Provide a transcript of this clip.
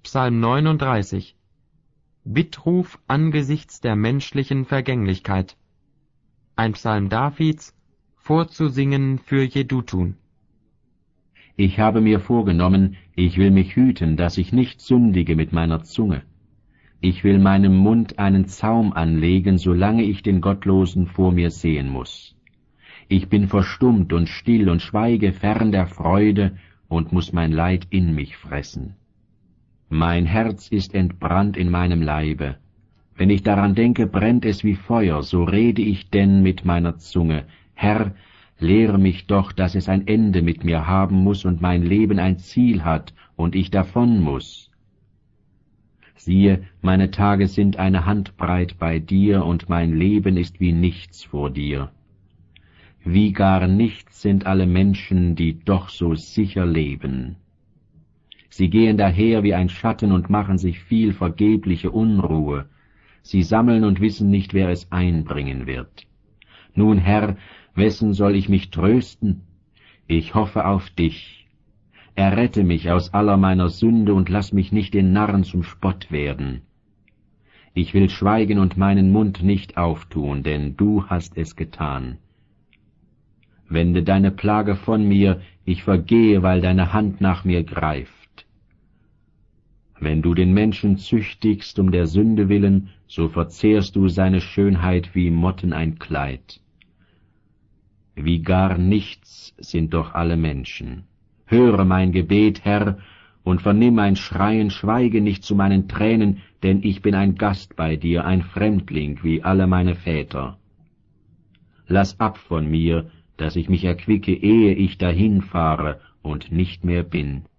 Psalm 39. Bittruf angesichts der menschlichen Vergänglichkeit. Ein Psalm Davids, vorzusingen für Jedutun. Ich habe mir vorgenommen, ich will mich hüten, dass ich nicht sündige mit meiner Zunge. Ich will meinem Mund einen Zaum anlegen, solange ich den Gottlosen vor mir sehen muß. Ich bin verstummt und still und schweige fern der Freude und muß mein Leid in mich fressen. Mein Herz ist entbrannt in meinem Leibe. Wenn ich daran denke, brennt es wie Feuer, so rede ich denn mit meiner Zunge. Herr, lehre mich doch, dass es ein Ende mit mir haben muß und mein Leben ein Ziel hat und ich davon muß. Siehe, meine Tage sind eine Handbreit bei dir und mein Leben ist wie nichts vor dir. Wie gar nichts sind alle Menschen, die doch so sicher leben. Sie gehen daher wie ein Schatten und machen sich viel vergebliche Unruhe. Sie sammeln und wissen nicht, wer es einbringen wird. Nun, Herr, wessen soll ich mich trösten? Ich hoffe auf dich. Errette mich aus aller meiner Sünde und lass mich nicht den Narren zum Spott werden. Ich will schweigen und meinen Mund nicht auftun, denn du hast es getan. Wende deine Plage von mir, ich vergehe, weil deine Hand nach mir greift. Wenn du den Menschen züchtigst um der Sünde willen, so verzehrst du seine Schönheit wie Motten ein Kleid. Wie gar nichts sind doch alle Menschen. Höre mein Gebet, Herr, und vernimm mein Schreien, schweige nicht zu meinen Tränen, denn ich bin ein Gast bei dir, ein Fremdling wie alle meine Väter. Lass ab von mir, dass ich mich erquicke, ehe ich dahinfahre und nicht mehr bin.